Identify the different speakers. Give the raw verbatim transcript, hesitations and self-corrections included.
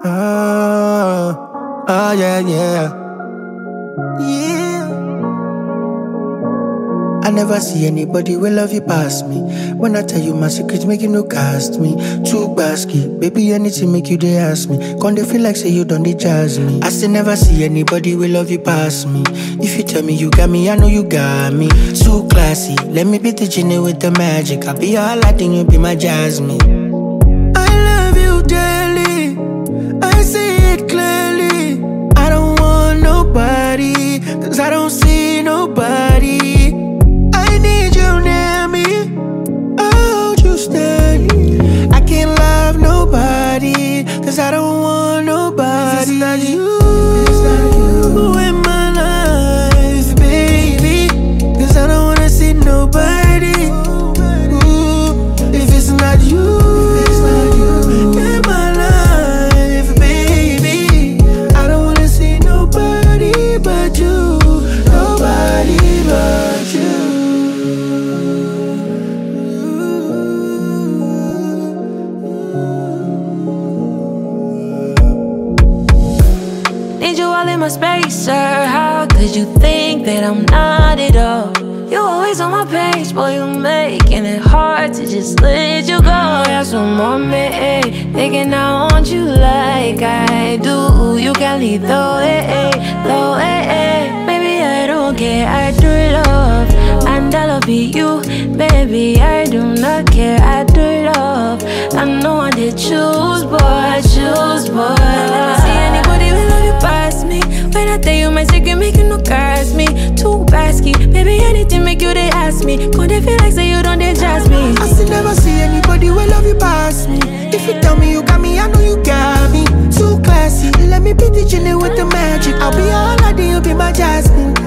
Speaker 1: Oh, oh yeah, yeah. Yeah. I never see anybody will love you past me. When I tell you my secrets, make you no cast me. Too basky, baby, anything make you they ask me. Can't they feel like say you done they jazz me? I still never see anybody will love you past me. If you tell me you got me, I know you got me. Too classy, let me be the genie with the magic. I'll be your Aladdin, you be my Jasmine. I love you daily, I see it clearly. I don't want nobody, cause I don't see nobody. I need you near me, I hold you steady. I can't love nobody, cause I don't want nobody. If it's not you, if it's not you in my life, baby, cause I don't wanna see nobody. Ooh, if it's not you, if it's not you in my life, baby, I don't wanna see nobody but you, nobody but you.
Speaker 2: Need you all in my space, sir. How could you think that I'm not at all? You always on my page, boy, you making it hard to just let you go. That's one more me, thinking I want you like I do. You can leave though, eh, eh, though, eh, eh. Baby, I don't care, I do love, and I'll be you. Baby, I do not care, I do love. I know I did choose, boy, choose, boy. I never see anybody who love you past me. When I tell you my secret, make you no curse me. Too basky, baby, anything make you they ask me. Could they feel like say you don't they jazz me?
Speaker 1: I still never see anybody will love you past me. If you tell me you got me, I know you got me. Too classy, let me be the genie with the magic. I'll be all Aladdin, you'll be my Jasmine.